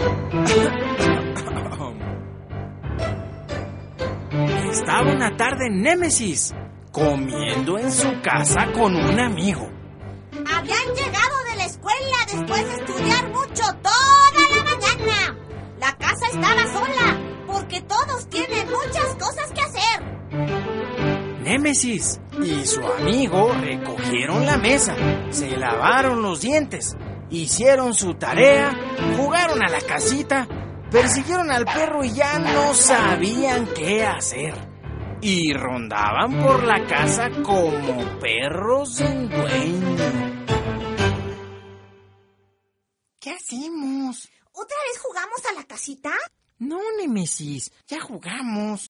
Estaba una tarde Némesis comiendo en su casa con un amigo. Habían llegado de la escuela después de estudiar mucho toda la mañana. La casa estaba sola porque todos tienen muchas cosas que hacer. Némesis y su amigo recogieron la mesa, se lavaron los dientes, hicieron su tarea, jugaron a la casita, persiguieron al perro y ya no sabían qué hacer. Y rondaban por la casa como perros sin dueño. ¿Qué hacemos? ¿Otra vez jugamos a la casita? No, Némesis, ya jugamos.